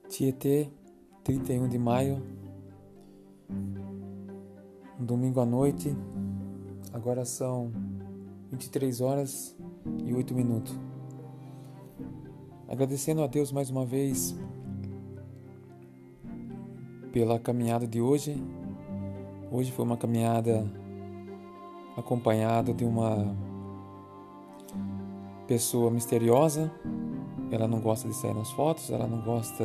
Tietê, 31 de maio, um domingo à noite, agora são 23 horas e 8 minutos. Agradecendo a Deus mais uma vez pela caminhada de hoje. Hoje foi uma caminhada acompanhada de uma pessoa misteriosa. Ela não gosta de sair nas fotos, ela não gosta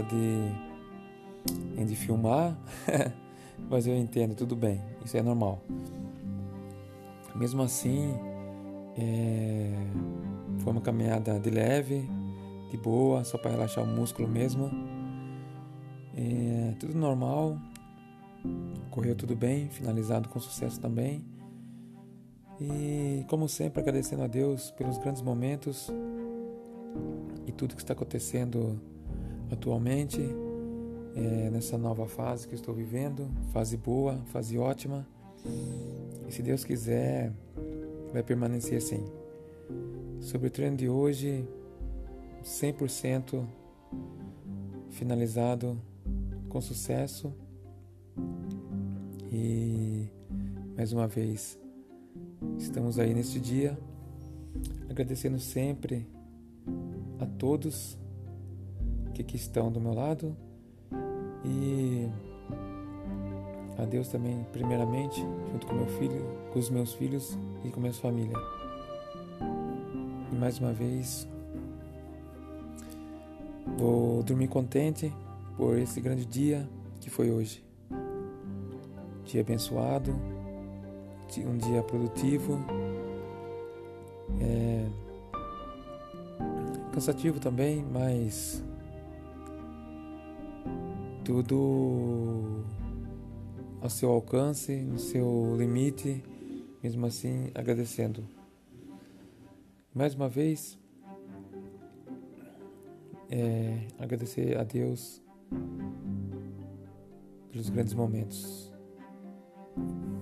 de filmar, mas eu entendo, tudo bem, isso é normal. Mesmo assim, foi uma caminhada de leve, de boa, só para relaxar o músculo mesmo. Tudo normal, correu tudo bem, finalizado com sucesso também. E como sempre, agradecendo a Deus pelos grandes momentos e tudo que está acontecendo atualmente, nessa nova fase que estou vivendo, fase boa, fase ótima. E se Deus quiser, vai permanecer assim. Sobre o treino de hoje, 100% finalizado com sucesso. E mais uma vez, estamos aí neste dia, agradecendo sempre a todos que aqui estão do meu lado e a Deus também, primeiramente, junto com meu filho, com os meus filhos e com minha família. E mais uma vez, vou dormir contente por esse grande dia que foi hoje. Dia abençoado, um dia produtivo, cansativo também, mas tudo ao seu alcance, no seu limite, mesmo assim agradecendo. Mais uma vez, agradecer a Deus pelos grandes momentos.